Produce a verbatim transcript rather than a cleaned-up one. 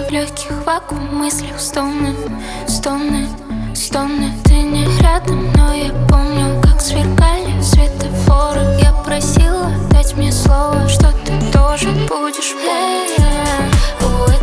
В легких вакуум мыслей стоны, стоны, стоны. Ты не рядом, но я помню, как сверкали светофоры. Я просила дать мне слово, что ты тоже будешь помнить.